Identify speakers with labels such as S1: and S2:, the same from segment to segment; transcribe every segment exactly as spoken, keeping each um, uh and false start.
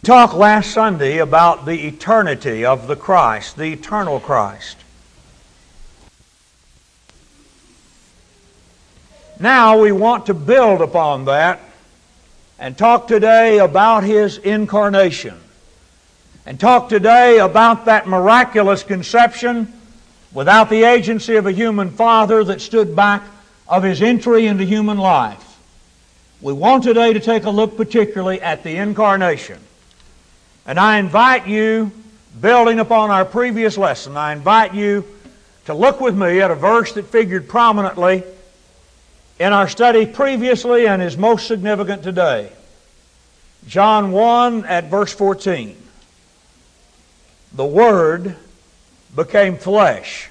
S1: talked last Sunday about the eternity of the Christ, the eternal Christ. Now we want to build upon that and talk today about His incarnation. And talk today about that miraculous conception without the agency of a human father that stood back of His entry into human life. We want today to take a look particularly at the incarnation. And I invite you, building upon our previous lesson, I invite you to look with me at a verse that figured prominently in our study previously and is most significant today. John one at verse fourteen. The Word became flesh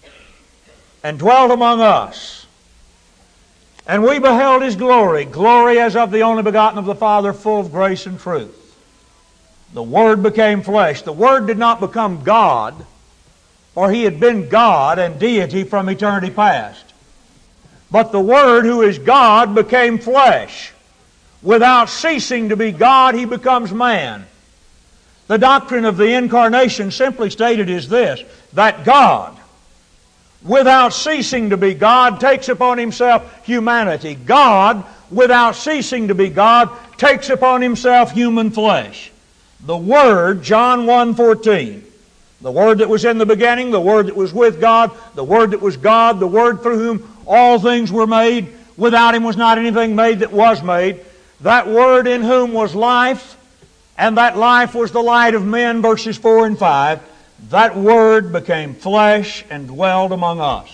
S1: and dwelt among us. And we beheld His glory, glory as of the only begotten of the Father, full of grace and truth. The Word became flesh. The Word did not become God, for He had been God and deity from eternity past. But the Word, who is God, became flesh. Without ceasing to be God, He becomes man. The doctrine of the incarnation, simply stated, is this, that God, without ceasing to be God, takes upon Himself humanity. God, without ceasing to be God, takes upon Himself human flesh. The Word, John one fourteen, the Word that was in the beginning, the Word that was with God, the Word that was God, the Word through whom all things were made, without Him was not anything made that was made. That Word in whom was life, and that life was the light of men, verses four and five. That Word became flesh and dwelled among us.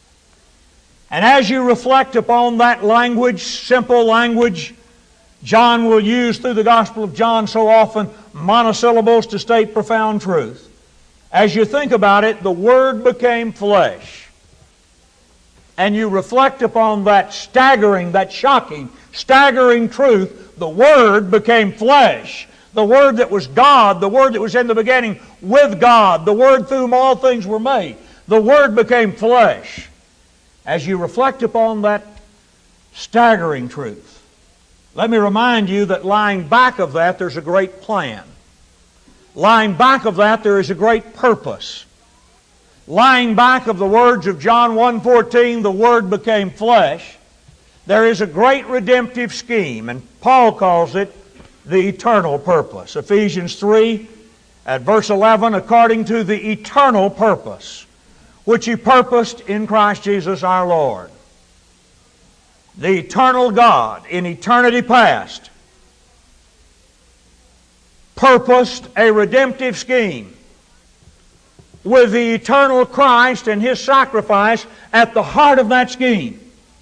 S1: And as you reflect upon that language, simple language, John will use through the Gospel of John so often monosyllables to state profound truth. As you think about it, the Word became flesh. And you reflect upon that staggering, that shocking, staggering truth, the Word became flesh. The Word that was God, the Word that was in the beginning with God, the Word through whom all things were made. The Word became flesh. As you reflect upon that staggering truth, let me remind you that lying back of that there's a great plan. Lying back of that there is a great purpose. Lying back of the words of John one fourteen, the Word became flesh, there is a great redemptive scheme, and Paul calls it the eternal purpose. Ephesians three at verse eleven, according to the eternal purpose which He purposed in Christ Jesus our Lord. The eternal God in eternity past purposed a redemptive scheme with the eternal Christ and His sacrifice at the heart of that scheme,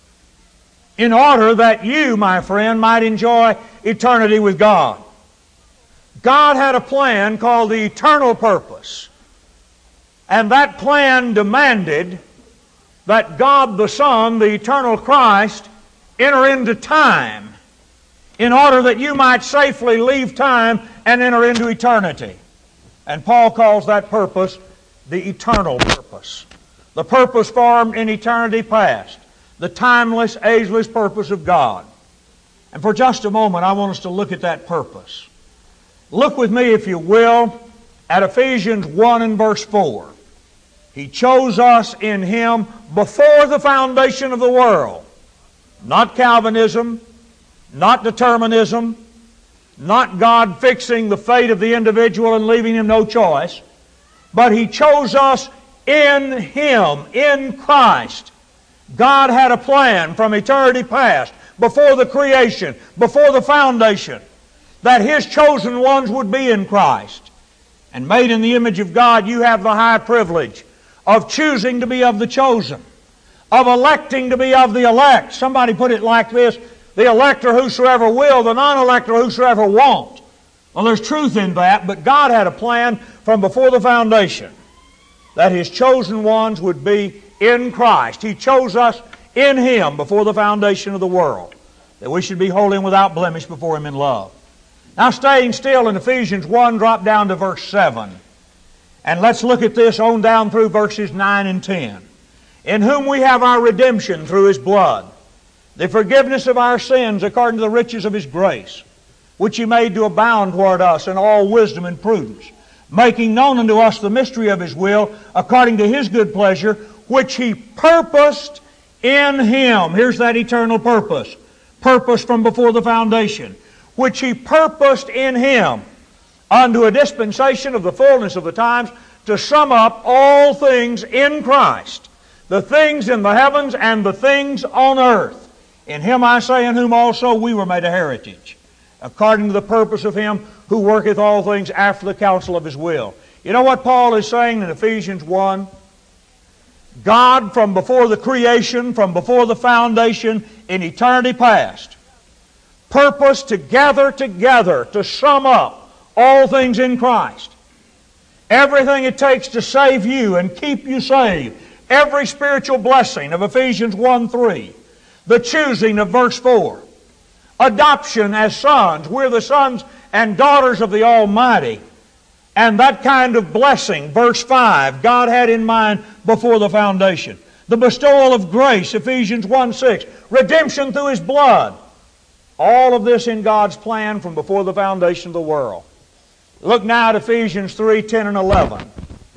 S1: in order that you, my friend, might enjoy eternity with God. God had a plan called the eternal purpose, and that plan demanded that God the Son, the eternal Christ, enter into time in order that you might safely leave time and enter into eternity. And Paul calls that purpose the eternal purpose. The purpose formed in eternity past. The timeless, ageless purpose of God. And for just a moment, I want us to look at that purpose. Look with me, if you will, at Ephesians one and verse four. He chose us in Him before the foundation of the world. Not Calvinism, not determinism, not God fixing the fate of the individual and leaving him no choice, but He chose us in Him, in Christ. God had a plan from eternity past, before the creation, before the foundation, that His chosen ones would be in Christ. And made in the image of God, you have the high privilege of choosing to be of the chosen, of electing to be of the elect. Somebody put it like this, the elect are whosoever will, the non-elect are whosoever won't. Well, there's truth in that, but God had a plan from before the foundation that His chosen ones would be in Christ. He chose us in Him before the foundation of the world, that we should be holy and without blemish before Him in love. Now, staying still in Ephesians one, drop down to verse seven. And let's look at this on down through verses nine and ten. In whom we have our redemption through His blood, the forgiveness of our sins according to the riches of His grace, which He made to abound toward us in all wisdom and prudence, making known unto us the mystery of His will, according to His good pleasure, which He purposed in Him. Here's that eternal purpose. Purpose from before the foundation. Which He purposed in Him unto a dispensation of the fullness of the times, to sum up all things in Christ, the things in the heavens and the things on earth. In Him I say, in whom also we were made a heritage, according to the purpose of Him who worketh all things after the counsel of His will. You know what Paul is saying in Ephesians one? God, from before the creation, from before the foundation, in eternity past, purposed to gather together, to sum up all things in Christ. Everything it takes to save you and keep you saved. Every spiritual blessing of Ephesians one three. The choosing of verse four. Adoption as sons. We're the sons and daughters of the Almighty. And that kind of blessing, verse five, God had in mind before the foundation. The bestowal of grace, Ephesians one six. Redemption through His blood. All of this in God's plan from before the foundation of the world. Look now at Ephesians three ten and eleven.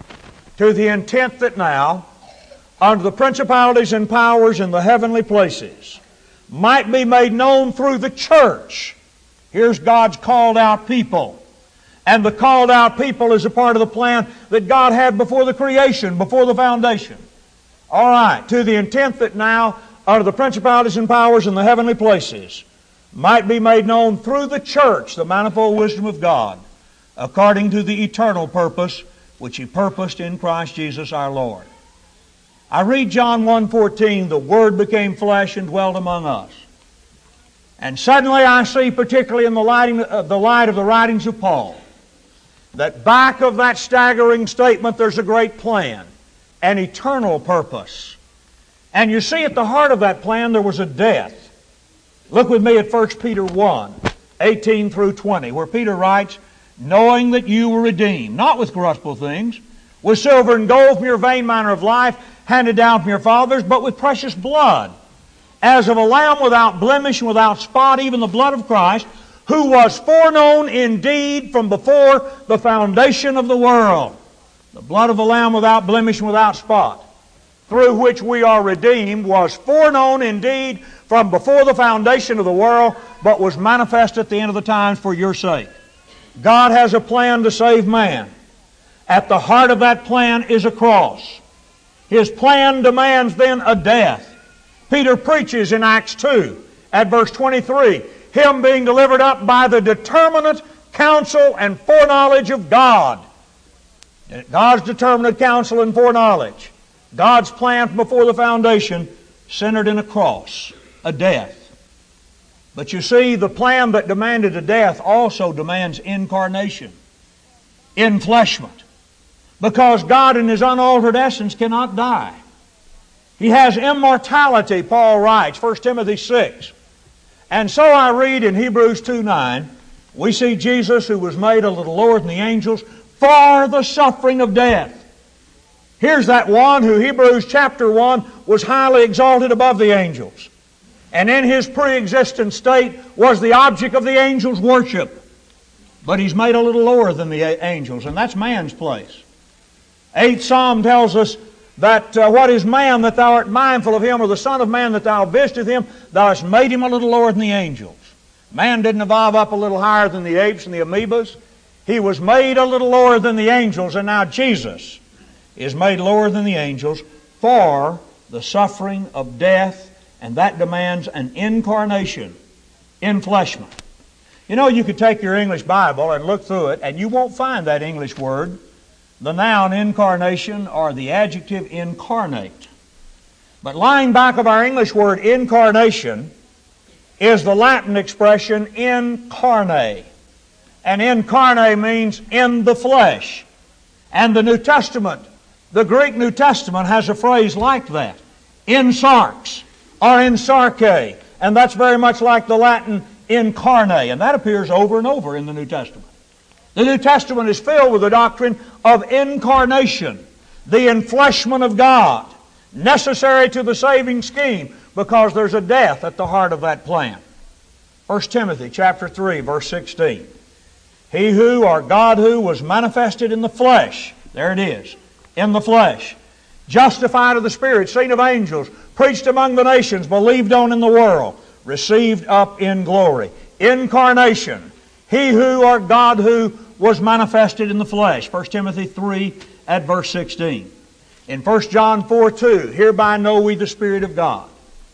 S1: To the intent that now, unto the principalities and powers in the heavenly places, might be made known through the church. Here's God's called out people. And the called out people is a part of the plan that God had before the creation, before the foundation. All right, to the intent that now, unto the principalities and powers in the heavenly places, might be made known through the church the manifold wisdom of God, according to the eternal purpose which He purposed in Christ Jesus our Lord. I read John one fourteen, the Word became flesh and dwelt among us. And suddenly I see, particularly in the, lighting, uh, the light of the writings of Paul, that back of that staggering statement there's a great plan, an eternal purpose. And you see at the heart of that plan there was a death. Look with me at First Peter one, eighteen through twenty, where Peter writes, knowing that you were redeemed, not with corruptible things, with silver and gold from your vain manner of life, handed down from your fathers, but with precious blood, as of a lamb without blemish and without spot, even the blood of Christ, who was foreknown indeed from before the foundation of the world. The blood of a lamb without blemish and without spot, through which we are redeemed, was foreknown indeed from before the foundation of the world, but was manifest at the end of the times for your sake. God has a plan to save man. At the heart of that plan is a cross. His plan demands then a death. Peter preaches in Acts two at verse twenty-three, Him being delivered up by the determinate counsel and foreknowledge of God. God's determinate counsel and foreknowledge. God's plan before the foundation centered in a cross, a death. But you see, the plan that demanded a death also demands incarnation, enfleshment. Because God in His unaltered essence cannot die. He has immortality, Paul writes, First Timothy six. And so I read in Hebrews two nine, we see Jesus who was made a little lower than the angels for the suffering of death. Here's that one who, Hebrews chapter one, was highly exalted above the angels. And in His pre-existent state was the object of the angels' worship. But He's made a little lower than the angels, and that's man's place. Eighth Psalm tells us that uh, what is man that thou art mindful of him, or the son of man that thou visiteth him, thou hast made him a little lower than the angels. Man didn't evolve up a little higher than the apes and the amoebas. He was made a little lower than the angels, and now Jesus is made lower than the angels for the suffering of death, and that demands an incarnation, enfleshment. You know, you could take your English Bible and look through it, and you won't find that English word, the noun incarnation or the adjective incarnate. But lying back of our English word incarnation is the Latin expression incarne. And incarne means in the flesh. And the New Testament, the Greek New Testament has a phrase like that, in sarx or in sarke. And that's very much like the Latin incarne. And that appears over and over in the New Testament. The New Testament is filled with the doctrine of incarnation, the enfleshment of God, necessary to the saving scheme, because there's a death at the heart of that plan. First Timothy chapter three, verse sixteen. He who, or God who, was manifested in the flesh, there it is, in the flesh, justified of the Spirit, seen of angels, preached among the nations, believed on in the world, received up in glory. Incarnation. He who, or God who, was manifested in the flesh. First Timothy three at verse sixteen. In First John four two, hereby know we the Spirit of God.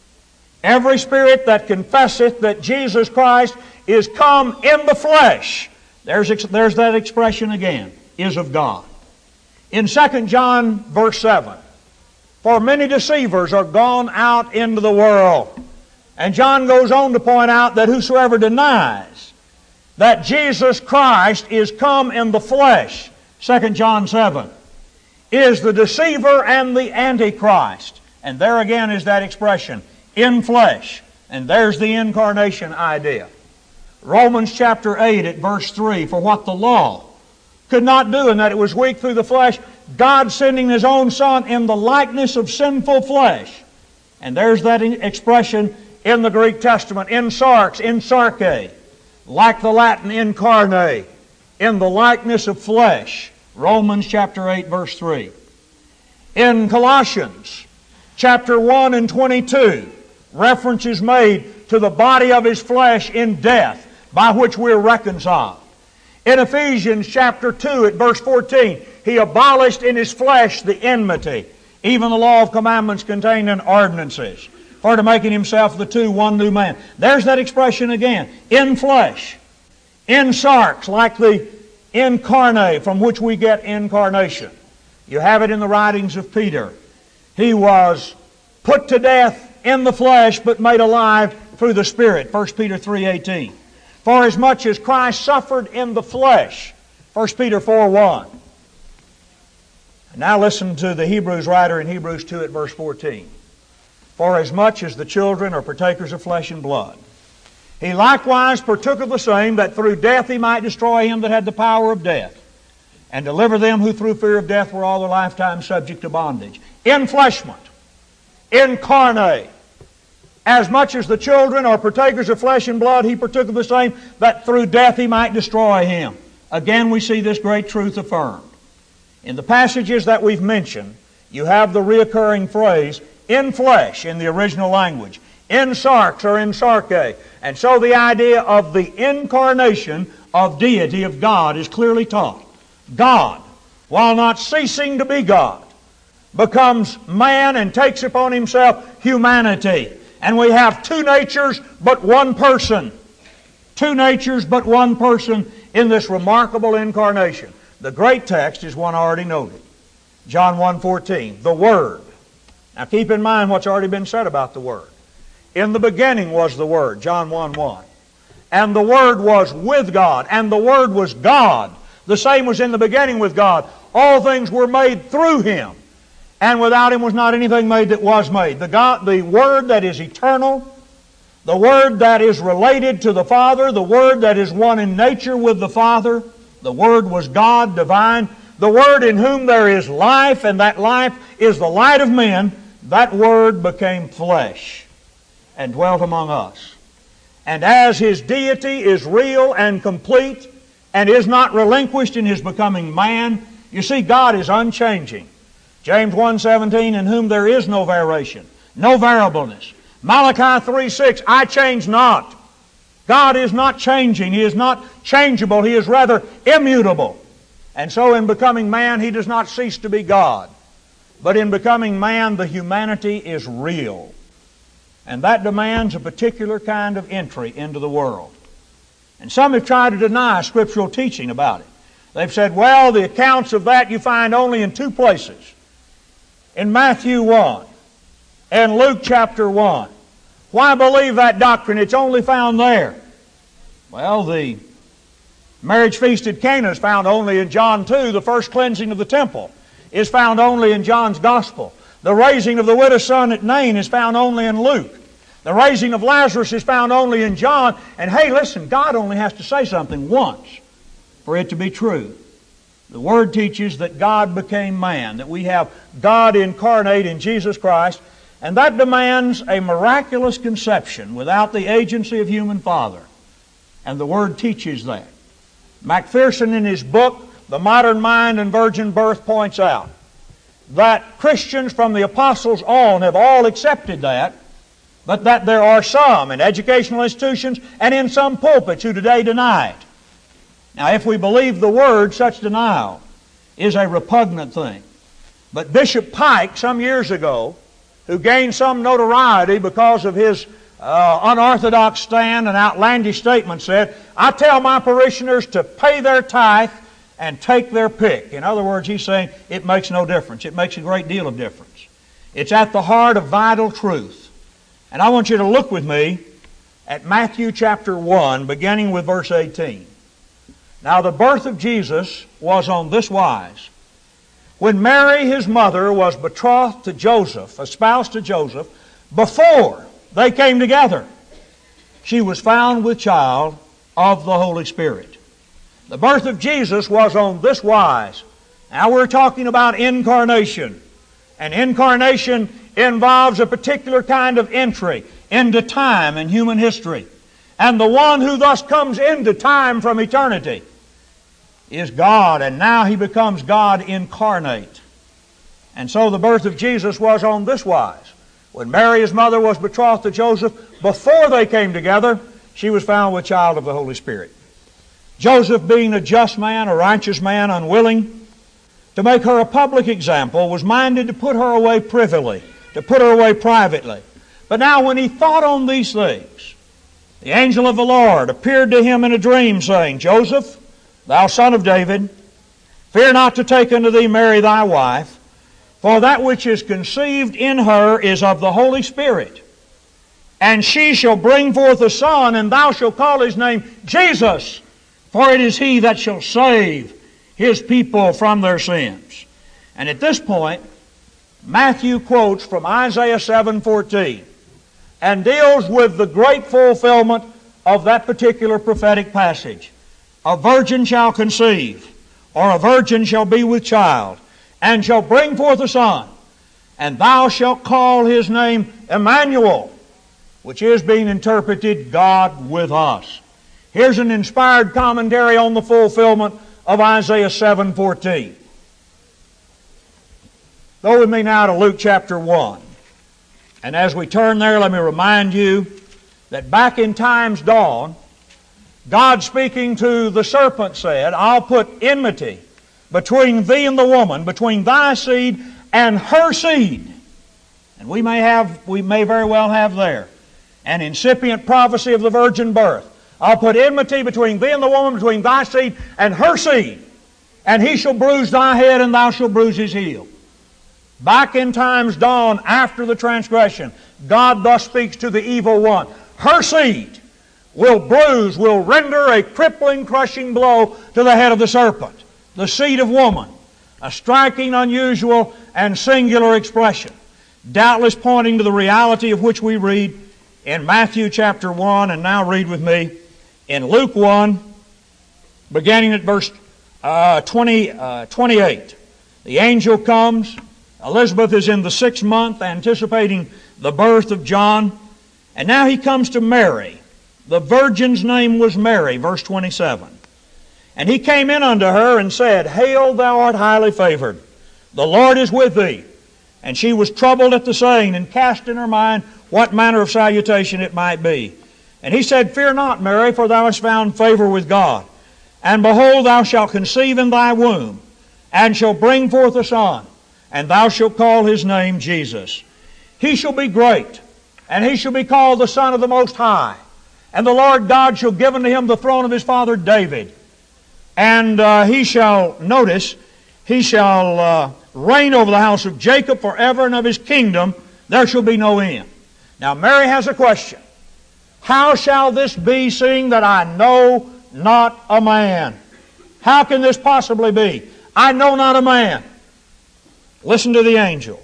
S1: Every spirit that confesseth that Jesus Christ is come in the flesh, there's, there's that expression again, is of God. In Second John verse seven, for many deceivers are gone out into the world. And John goes on to point out that whosoever denies that Jesus Christ is come in the flesh, Second John seven, is the deceiver and the antichrist. And there again is that expression, in flesh. And there's the incarnation idea. Romans chapter eight at verse three, for what the law could not do in that it was weak through the flesh, God sending His own Son in the likeness of sinful flesh. And there's that expression in the Greek Testament, in sarx, in sarke, like the Latin incarnate, in the likeness of flesh. Romans chapter eight verse three. In Colossians chapter one and twenty-two, reference is made to the body of His flesh in death, by which we are reconciled. In Ephesians chapter two at verse fourteen, He abolished in His flesh the enmity, even the law of commandments contained in ordinances, for to make in Himself the two one new man. There's that expression again, in flesh, in sarx, like the incarnate from which we get incarnation. You have it in the writings of Peter. He was put to death in the flesh, but made alive through the Spirit. First Peter three eighteen. For as much as Christ suffered in the flesh. First Peter four one. Now listen to the Hebrews writer in Hebrews two at verse fourteen. For as much as the children are partakers of flesh and blood, He likewise partook of the same, that through death He might destroy him that had the power of death, and deliver them who through fear of death were all their lifetime subject to bondage. Enfleshment. Incarnate. As much as the children are partakers of flesh and blood, He partook of the same, that through death He might destroy him. Again, we see this great truth affirmed. In the passages that we've mentioned, you have the reoccurring phrase, in flesh, in the original language, in sarx or in sarke. And so the idea of the incarnation of deity of God is clearly taught. God, while not ceasing to be God, becomes man and takes upon Himself humanity. And we have two natures but one person. Two natures but one person in this remarkable incarnation. The great text is one already noted. John one fourteen, the Word. Now keep in mind what's already been said about the Word. In the beginning was the Word, John one one. And the Word was with God, and the Word was God. The same was in the beginning with God. All things were made through Him, and without Him was not anything made that was made. The God, the Word that is eternal, the Word that is related to the Father, the Word that is one in nature with the Father, the Word was God, divine, the Word in whom there is life, and that life is the light of men. That Word became flesh and dwelt among us. And as His deity is real and complete and is not relinquished in His becoming man, you see, God is unchanging. James one seventeen, in whom there is no variation, no variableness. Malachi three six, I change not. God is not changing. He is not changeable. He is rather immutable. And so in becoming man, He does not cease to be God. But in becoming man, the humanity is real. And that demands a particular kind of entry into the world. And some have tried to deny scriptural teaching about it. They've said, well, the accounts of that you find only in two places. In Matthew one and Luke chapter one. Why believe that doctrine? It's only found there. Well, the marriage feast at Cana is found only in John two. The first cleansing of the temple is found only in John's Gospel. The raising of the widow's son at Nain is found only in Luke. The raising of Lazarus is found only in John. And hey, listen, God only has to say something once for it to be true. The Word teaches that God became man, that we have God incarnate in Jesus Christ, And that demands a miraculous conception without the agency of human father. And the Word teaches that. Macpherson in his book, The Modern Mind and Virgin Birth, points out that Christians from the apostles on have all accepted that, but that there are some in educational institutions and in some pulpits who today deny it. Now, if we believe the Word, such denial is a repugnant thing. But Bishop Pike, some years ago, who gained some notoriety because of his uh, unorthodox stand and outlandish statement, said, I tell my parishioners to pay their tithe and take their pick. In other words, he's saying it makes no difference. It makes a great deal of difference. It's at the heart of vital truth. And I want you to look with me at Matthew chapter one, beginning with verse eighteen. Now the birth of Jesus was on this wise. When Mary, his mother, was betrothed to Joseph, espoused to Joseph, before they came together, she was found with child of the Holy Spirit. The birth of Jesus was on this wise. Now we're talking about incarnation. And incarnation involves a particular kind of entry into time in human history. And the one who thus comes into time from eternity is God, and now He becomes God incarnate. And so the birth of Jesus was on this wise. When Mary, his mother, was betrothed to Joseph, before they came together, she was found with child of the Holy Spirit. Joseph, being a just man, a righteous man, unwilling to make her a public example, was minded to put her away privily, to put her away privately. But now when he thought on these things, the angel of the Lord appeared to him in a dream, saying, Joseph, thou son of David, fear not to take unto thee Mary thy wife, for that which is conceived in her is of the Holy Spirit. And she shall bring forth a son, and thou shalt call his name Jesus, for it is he that shall save his people from their sins. And at this point, Matthew quotes from Isaiah seven fourteen and deals with the great fulfillment of that particular prophetic passage. A virgin shall conceive, or a virgin shall be with child, and shall bring forth a son, and thou shalt call his name Emmanuel, which is being interpreted God with us. Here's an inspired commentary on the fulfillment of Isaiah seven fourteen. Go with me now to Luke chapter one. And as we turn there, let me remind you that back in time's dawn, God speaking to the serpent said, I'll put enmity between thee and the woman, between thy seed and her seed. And we may have, we may very well have there an incipient prophecy of the virgin birth. I'll put enmity between thee and the woman, between thy seed and her seed. And he shall bruise thy head, and thou shalt bruise his heel. Back in time's dawn, after the transgression, God thus speaks to the evil one. Her seed will bruise, will render a crippling, crushing blow to the head of the serpent. The seed of woman. A striking, unusual, and singular expression. Doubtless pointing to the reality of which we read in Matthew chapter one, and now read with me in Luke one, beginning at verse uh, twenty, uh, twenty-eight. The angel comes. Elizabeth is in the sixth month, anticipating the birth of John. And now he comes to Mary. The virgin's name was Mary, verse twenty-seven. And he came in unto her and said, Hail, thou art highly favored. The Lord is with thee. And she was troubled at the saying, and cast in her mind what manner of salutation it might be. And he said, Fear not, Mary, for thou hast found favor with God. And behold, thou shalt conceive in thy womb, and shalt bring forth a son, and thou shalt call his name Jesus. He shall be great, and he shall be called the Son of the Most High. And the Lord God shall give unto him the throne of his father David. And uh, he shall, notice, he shall uh, reign over the house of Jacob forever, and of his kingdom there shall be no end. Now Mary has a question. How shall this be, seeing that I know not a man? How can this possibly be? I know not a man. Listen to the angel.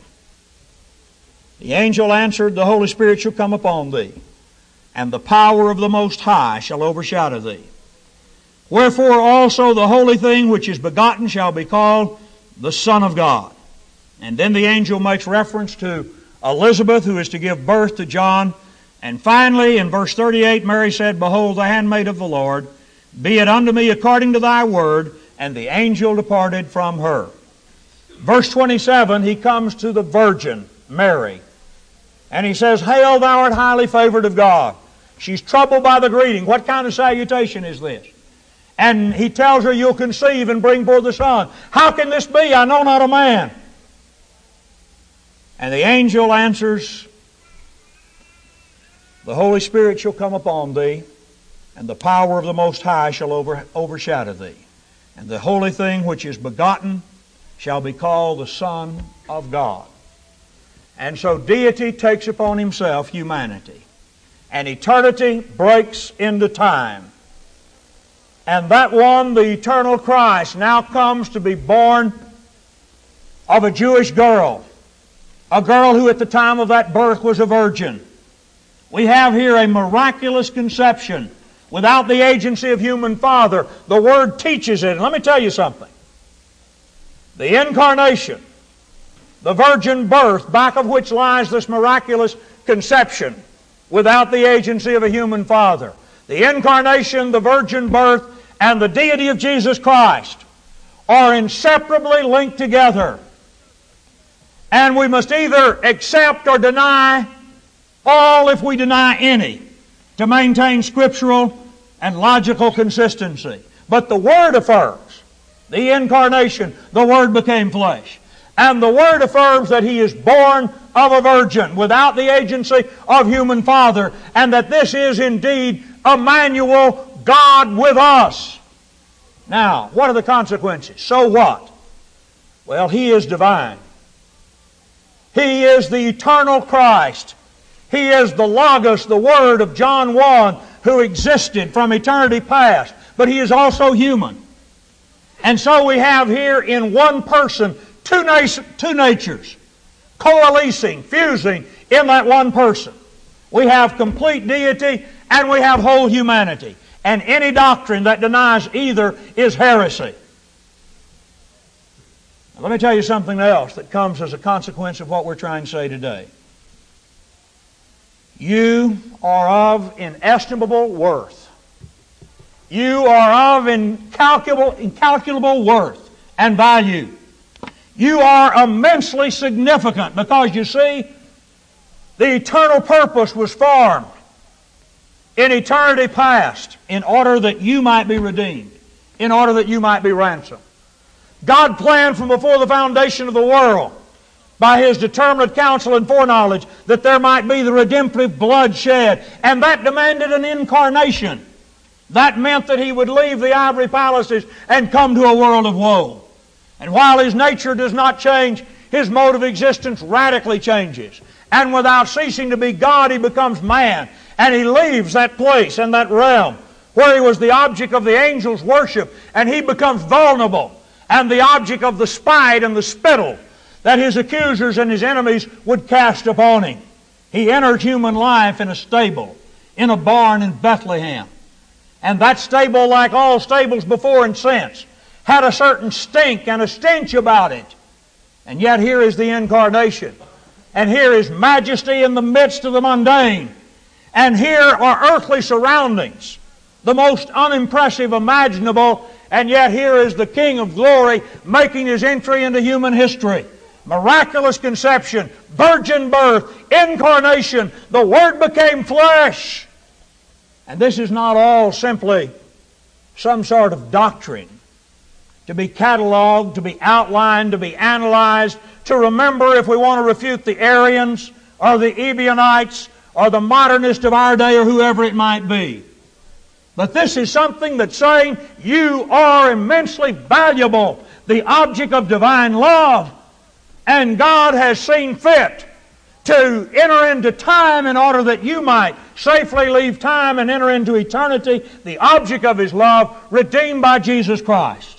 S1: The angel answered, The Holy Spirit shall come upon thee, and the power of the Most High shall overshadow thee. Wherefore also the holy thing which is begotten shall be called the Son of God. And then the angel makes reference to Elizabeth, who is to give birth to John. And finally, in verse thirty-eight, Mary said, Behold, the handmaid of the Lord, be it unto me according to thy word. And the angel departed from her. Verse twenty-seven, he comes to the virgin, Mary. And he says, Hail, thou art highly favored of God. She's troubled by the greeting. What kind of salutation is this? And he tells her, You'll conceive and bring forth a son. How can this be? I know not a man. And the angel answers, The Holy Spirit shall come upon thee, and the power of the Most High shall over, overshadow thee. And the holy thing which is begotten shall be called the Son of God. And so deity takes upon himself humanity. And eternity breaks into time. And that one, the eternal Christ, now comes to be born of a Jewish girl. A girl who at the time of that birth was a virgin. We have here a miraculous conception without the agency of human father. The Word teaches it. And let me tell you something. The incarnation, the virgin birth, back of which lies this miraculous conception without the agency of a human father. The incarnation, the virgin birth, and the deity of Jesus Christ are inseparably linked together. And we must either accept or deny all if we deny any to maintain scriptural and logical consistency. But the Word affirms the incarnation, the Word became flesh. And the Word affirms that He is born of a virgin without the agency of human father, and that this is indeed Emmanuel, God with us. Now, what are the consequences? So what? Well, He is divine. He is the eternal Christ. He is the Logos, the Word of John one, who existed from eternity past. But He is also human. And so we have here in one person two, nat- two natures coalescing, fusing in that one person. We have complete deity and we have whole humanity. And any doctrine that denies either is heresy. Now, let me tell you something else that comes as a consequence of what we're trying to say today. You are of inestimable worth. You are of incalculable, incalculable worth and value. You are immensely significant because, you see, the eternal purpose was formed in eternity past in order that you might be redeemed, in order that you might be ransomed. God planned from before the foundation of the world, by His determinate counsel and foreknowledge, that there might be the redemptive blood shed, and that demanded an incarnation. That meant that He would leave the ivory palaces and come to a world of woe. And while His nature does not change, His mode of existence radically changes. And without ceasing to be God, He becomes man. And He leaves that place and that realm where He was the object of the angels' worship, and He becomes vulnerable and the object of the spite and the spittle that His accusers and His enemies would cast upon Him. He entered human life in a stable, in a barn in Bethlehem. And that stable, like all stables before and since, had a certain stink and a stench about it. And yet here is the incarnation. And here is majesty in the midst of the mundane. And here are earthly surroundings, the most unimpressive imaginable. And yet here is the King of glory making His entry into human history. Miraculous conception, virgin birth, incarnation. The Word became flesh. And this is not all simply some sort of doctrine to be cataloged, to be outlined, to be analyzed, to remember if we want to refute the Arians or the Ebionites or the modernists of our day or whoever it might be. But this is something that's saying you are immensely valuable, the object of divine love, and God has seen fit to enter into time in order that you might safely leave time and enter into eternity, the object of His love, redeemed by Jesus Christ.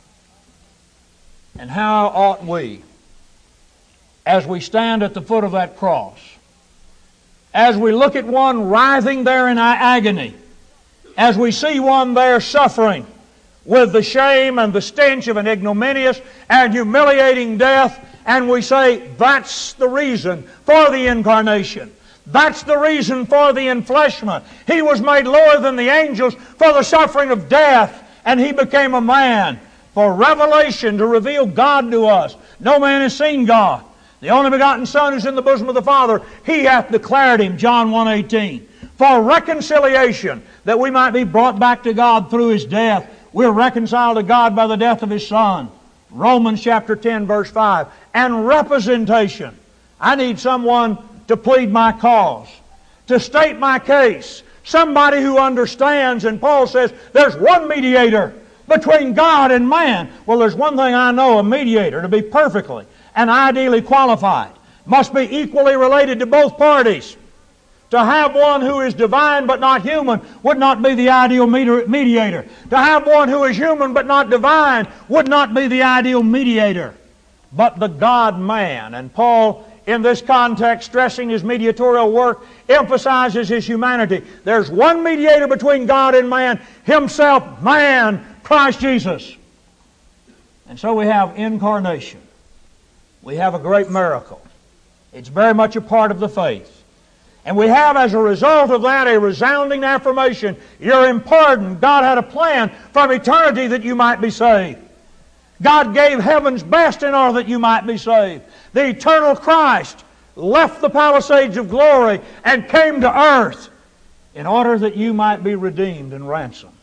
S1: And how ought we, as we stand at the foot of that cross, as we look at one writhing there in agony, as we see one there suffering with the shame and the stench of an ignominious and humiliating death, and we say that's the reason for the incarnation. That's the reason for the enfleshment. He was made lower than the angels for the suffering of death, and He became a man for revelation, to reveal God to us. No man has seen God. The only begotten Son who's in the bosom of the Father, He hath declared Him, John one eighteen. For reconciliation, that we might be brought back to God through His death. We're reconciled to God by the death of His Son. Romans chapter ten, verse five. And representation. I need someone to plead my cause, to state my case. Somebody who understands, and Paul says, there's one mediator between God and man. Well, there's one thing I know, a mediator, to be perfectly and ideally qualified, must be equally related to both parties. To have one who is divine but not human would not be the ideal mediator. To have one who is human but not divine would not be the ideal mediator. But the God-man, and Paul, in this context, stressing his mediatorial work, emphasizes His humanity. There's one mediator between God and man, Himself, man, Christ Jesus. And so we have incarnation. We have a great miracle. It's very much a part of the faith. And we have, as a result of that, a resounding affirmation. You're in pardon. God had a plan from eternity that you might be saved. God gave heaven's best in order that you might be saved. The eternal Christ left the palisades of glory and came to earth in order that you might be redeemed and ransomed.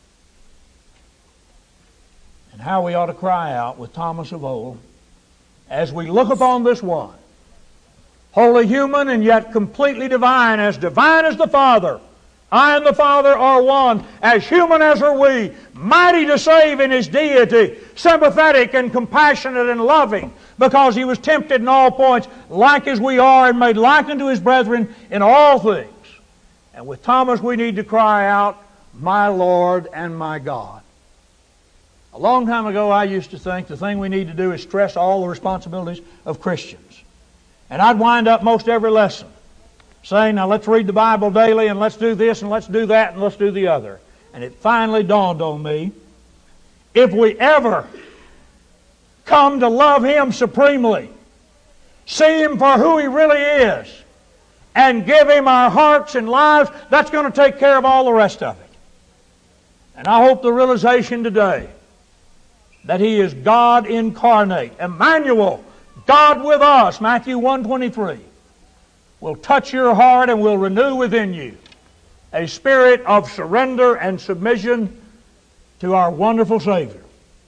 S1: And how we ought to cry out with Thomas of old, as we look upon this one, wholly human and yet completely divine, as divine as the Father. I and the Father are one, as human as are we, mighty to save in His deity, sympathetic and compassionate and loving, because He was tempted in all points, like as we are, and made like unto His brethren in all things. And with Thomas we need to cry out, my Lord and my God. A long time ago I used to think the thing we need to do is stress all the responsibilities of Christians. And I'd wind up most every lesson saying, now let's read the Bible daily, and let's do this, and let's do that, and let's do the other. And it finally dawned on me, if we ever come to love Him supremely, see Him for who He really is, and give Him our hearts and lives, that's going to take care of all the rest of it. And I hope the realization today that He is God incarnate, Emmanuel, God with us, Matthew one twenty-three, will touch your heart and will renew within you a spirit of surrender and submission to our wonderful Savior.